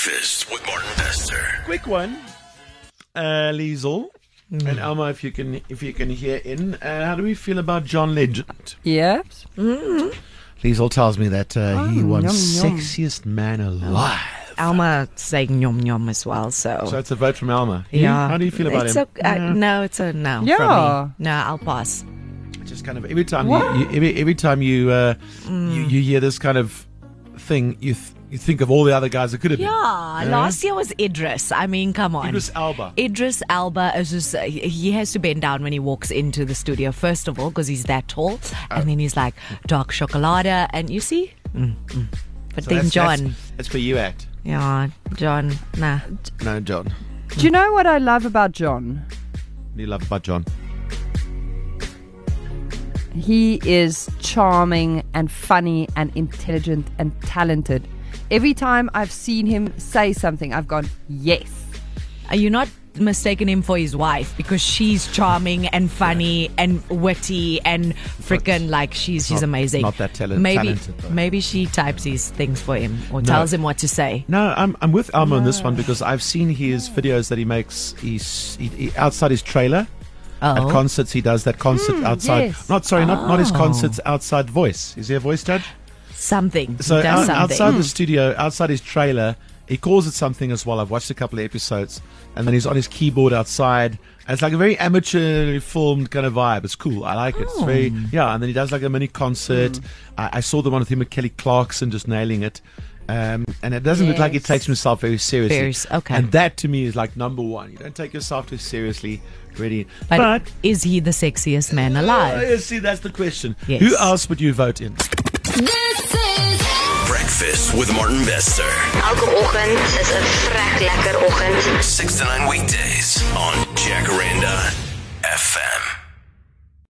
Breakfast with Martin Bester. Quick one, Liesel and Alma, if you can hear in. How do we feel about John Legend? Yes. Liesel tells me that he won yum, yum. Sexiest Man Alive. Alma saying yum yum as well, So so it's a vote from Alma. You? yeah. How do you feel about it's him? No, it's a no Yeah. from me. No, I'll pass. Just kind of every time every time you hear this kind of thing, you think of all the other guys that could have been. Yeah, last year was Idris. I mean, come on. Idris Elba. Idris Elba is just, he has to bend down when he walks into the studio, first of all, because he's that tall. And then he's like, dark chocolate. And you see? But So then that's- John. That's where you at. Yeah, John, nah. No, John. Do you know what I love about John? What do you love about John? He is charming and funny and intelligent and talented. Every time I've seen him say something, I've gone, yes. Are you not mistaking him for his wife? Because she's charming and funny and witty and freaking like she's amazing. Not that talented, though. Maybe she types his things for him or tells him what to say. No, I'm with Alma on this one because I've seen his videos that he makes. He outside his trailer at concerts. He does that concert outside. yes. Not his concerts outside Voice. Is he a voice judge? Something. So he does something. outside the studio, outside his trailer, he calls it something as well. I've watched a couple of episodes, and then he's on his keyboard outside. And it's like a very amateur filmed kind of vibe. It's cool. I like it. It's very and then he does like a mini concert. I saw the one with him with Kelly Clarkson just nailing it. And it doesn't look like he takes himself very seriously. Okay. And that to me is like number one. You don't take yourself too seriously, really. But is he the sexiest man alive? See, that's the question. Yes. Who else would you vote in? This is Breakfast with Martin Bester. Elke oggend is 'n vrek lekker oggend. 6 to 9 weekdays on Jacaranda FM.